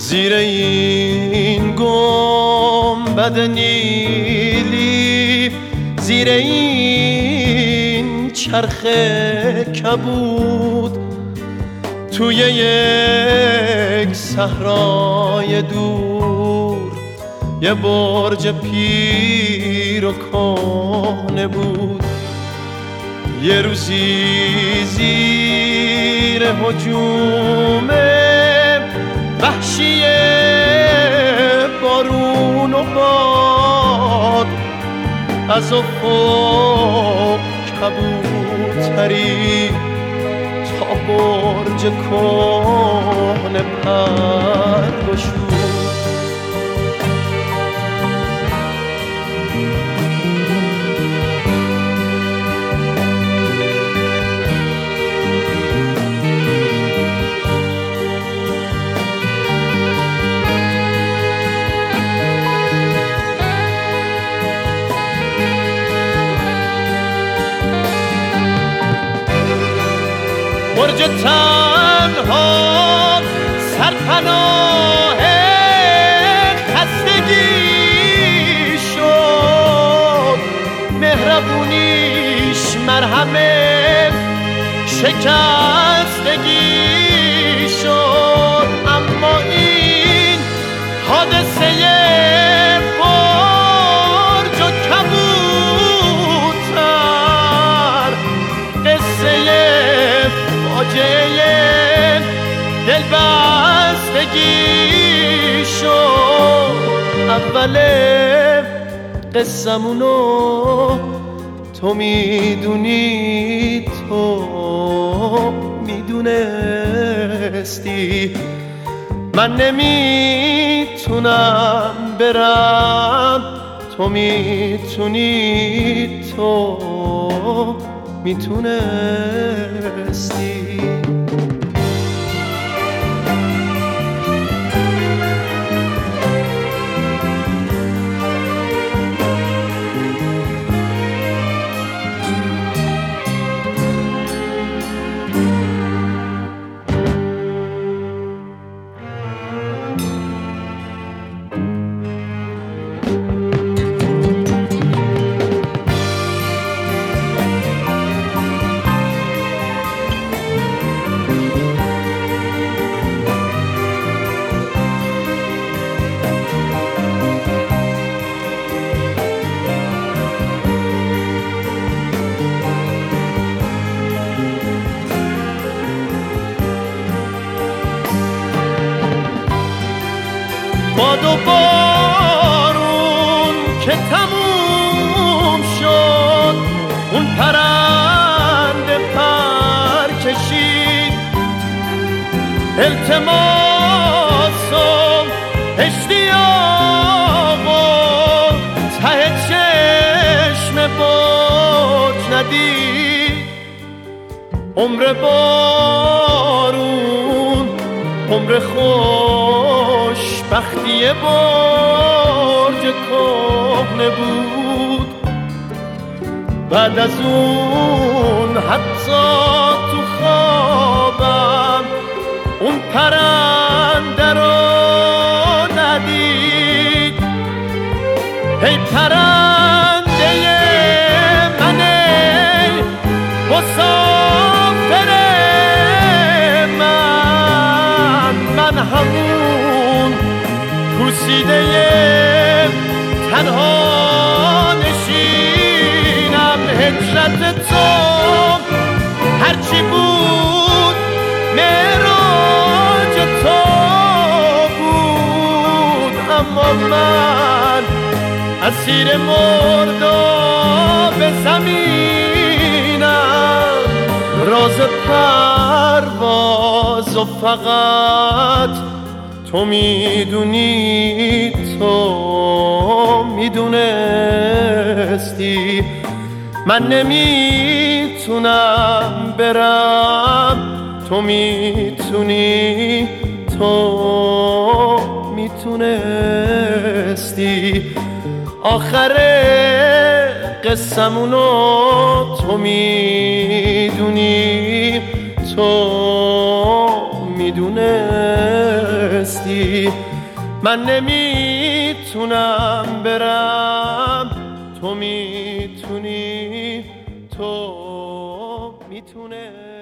زیر این گنبد نیلی، زیر این چرخ کبود، توی یک صحرای دور یه برج پیر و کهنه بود. یه روزی زیر هجوم وحشی بارون و باد، از افق کبوتری تا برج کهنه پر گشود. برج تنها سرپناه خستگی شد، مهربونیش مرهم شکستگی شد. اما این حادثه برج و کبوتر قصه فاجعه دلبستگی شد. اول قصمونو تو میدونی، تو میدونستی، من نمیتونم برم، تو میتونی، تو میتونستی. باد و بارون که تموم شد، اون پرنده پر کشید، التماس و اشتیاق و ته چشم برج ندید. عمر بارون عمر خوشبختی برج کهنه بود. بعد از اون حتی تو خوابم اون پرنده رو ندید. ای پرنده من، ای مسافر من همون پوسیده تنها نشینم. هجرت تو هرچی بود معراج تو بود، اما من اسیر مرداب زمینم. راز پرواز و فقط تو میدونی، تو میدونستی، من نمیتونم برم، تو میتونی، تو میتونستی. آخر قصمونو تو میدونی، تو میدونستی من نمیتونم برم، تو میتونی، تو میتونستی.